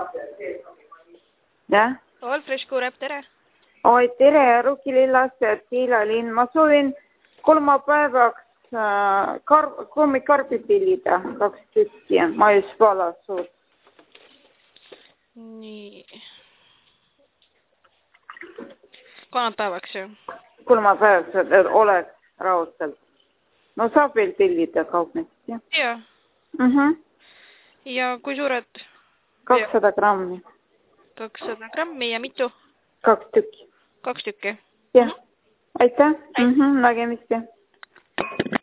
jah? All Fresh kuuleb, tere! Oi, tere, Rukilillaste, Tiilalinn. Ma soovin kolmapäevaks kommikarbi tellida 2 tükki. Ma just valas suurt. Nii. Kolmapäevaks ju? Kolmapäevaks oleks raudselt. No saab veel tellida kaupmeest, jah? Jah. Ja kui suured? 200 grammi. 200 grammi ja mitu? 2 tükki. 2 tükki? Jah. Aitäh. Nägemist.